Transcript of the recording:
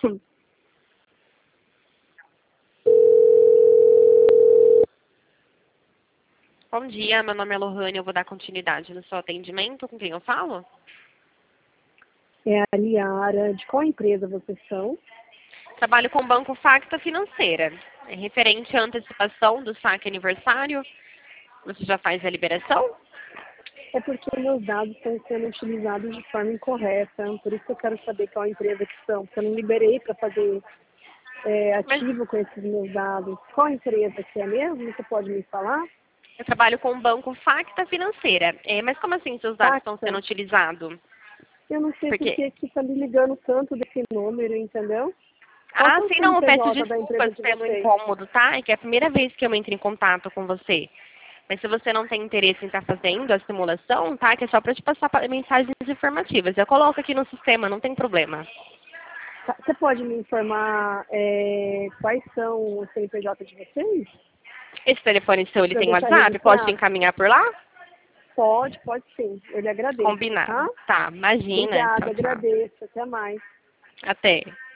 Bom dia, meu nome é Lohane, eu vou dar continuidade no seu atendimento. Com quem eu falo? É a Liara. De qual empresa vocês são? Trabalho com o Banco Facta Financeira. É referente à antecipação do saque aniversário. Você já faz a liberação? É porque meus dados estão sendo utilizados de forma incorreta. Por isso que eu quero saber qual empresa que são. Porque eu não liberei para fazer Mas ativo com esses meus dados. Qual empresa que é mesmo? Você pode me falar? eu trabalho com o Banco Facta Financeira. Mas como assim seus dados estão sendo Facta? utilizados? Eu não sei por Porque... que está me ligando tanto desse número, entendeu? Qual que Ah, é o sim, não, eu peço CNPJ da empresa desculpas de pelo vocês? incômodo, tá? É que é a primeira vez que eu entro em contato com você. Mas se você não tem interesse em estar fazendo a simulação, tá? Que é só para te passar mensagens informativas. Eu coloco aqui no sistema, não tem problema. Você pode me informar quais são os CNPJ de vocês? Esse telefone seu, ele Para eu tem deixar WhatsApp? Pode te registrado? encaminhar por lá? Pode sim. Eu lhe agradeço, Combinado. tá? Tá, imagina. Obrigada, Tchau, tchau. agradeço. Até mais. Até.